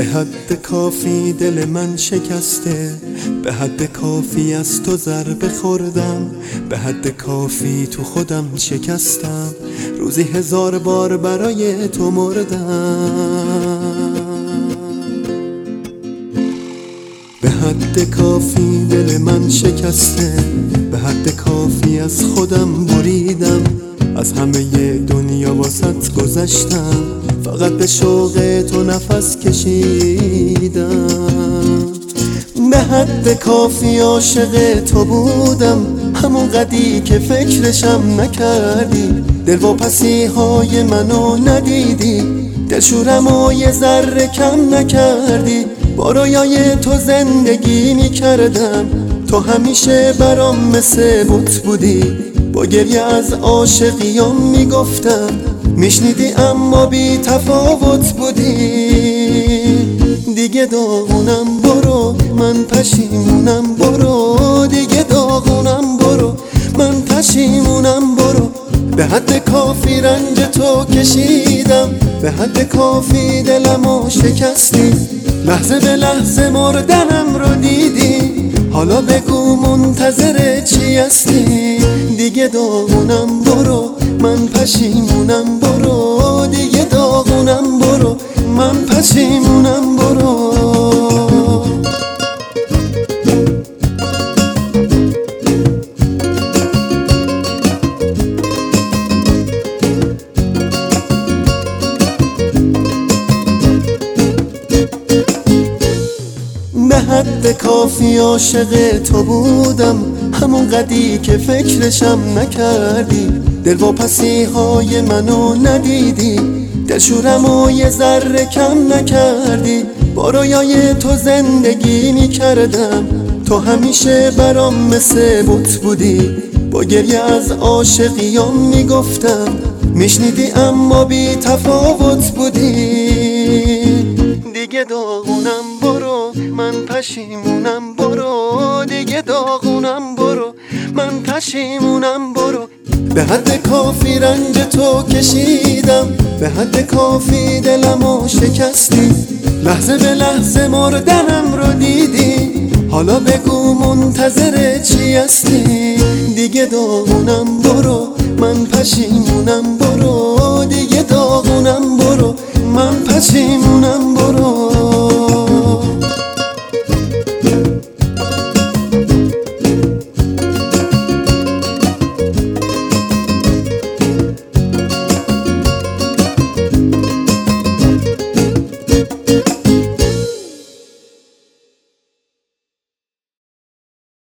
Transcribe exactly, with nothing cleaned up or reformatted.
حد کافی دل من شکسته، به حد کافی از تو ضربه خوردم، به حد کافی تو خودم شکستم، روزی هزار بار برای تو مردم. به حد کافی دل من شکسته، به حد کافی از خودم بریدم، از همه دنیا واسط گذشتم، فقط به شوق تو نفس کشیدم. به حد کافی عاشق تو بودم، همون قدی که فکرشم نکردی، دلواپسی های منو ندیدی، دلشورم و یه ذره کم نکردی. با رویای تو زندگی میکردم، تو همیشه برام مثل بت بودی، با گریه از عاشقیام میگفتم، میشنیدی اما بی تفاوت بودی. دیگه داغونم برو، من پشیمونم برو، دیگه داغونم برو، من پشیمونم برو. به حد کافی رنج تو کشیدم، به حد کافی دلمو شکستی، لحظه به لحظه مردنم رو دیدی، حالا بگو منتظر چی هستی؟ دیگه داغونم برو، من پشیمونم برو، دیگه داغونم برو، من پشیمونم برو. به حد کافی عاشق تو بودم، همون قدی که فکرشم نکردی، دلواپسی های منو ندیدی، دلشورم و یه ذره کم نکردی. با رویای تو زندگی میکردم، تو همیشه برام مثل بت بودی، با گریه از عاشقیام میگفتم، میشنیدی اما بی تفاوت بودی. دیگه داغونم برو، من پشیمونم برو، دیگه داغونم برو، من پشیمونم برو. به حد کافی رنج تو کشیدم، به حد کافی دلمو شکستی، لحظه به لحظه مردنم رو دیدی، حالا بگو منتظر چی هستی؟ دیگه داغونم برو، من پشیمونم